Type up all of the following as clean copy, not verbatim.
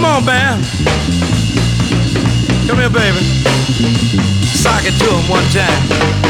on, band. Come here, baby. Sock it to him one time.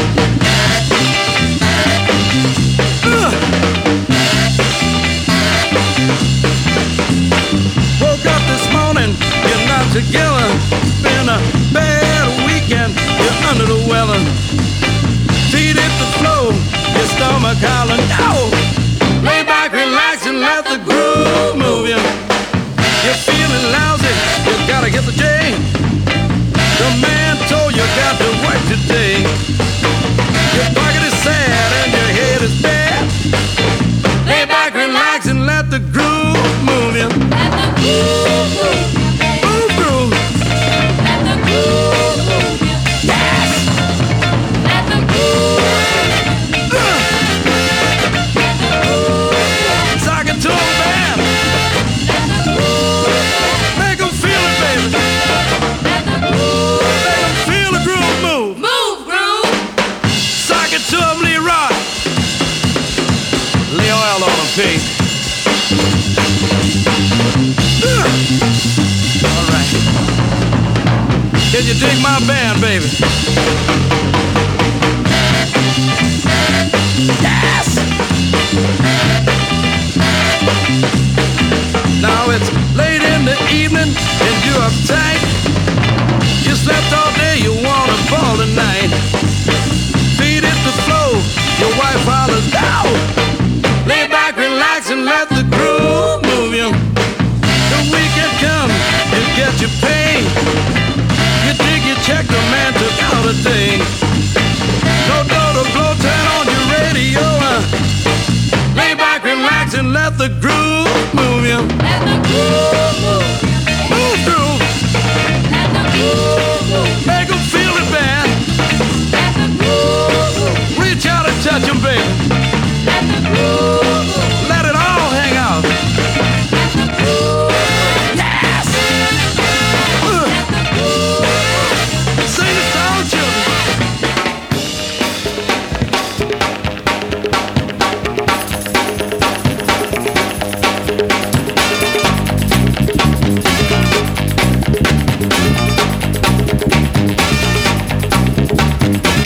Woke up this morning, you're not together. Been a bad weekend, you're under the weather. Feet hit the floor, your stomach howling. No! Lay back, relax, and let the groove move you. You're feeling lousy, you gotta get the J. The man told you got to work today. Your pocket is sad and your head is bad. Lay back, relax, and let the groove move you. Let the groove move you. Move, groove. Let the groove move you. Yes. Let the groove. Sock it to him, man. Let the groove. Make him feel it, baby. Let the groove. Make him feel the groove move. Move, groove. Sock it to him, Leroy. Lay oil on him, Pete. All right. Can you dig my band, baby?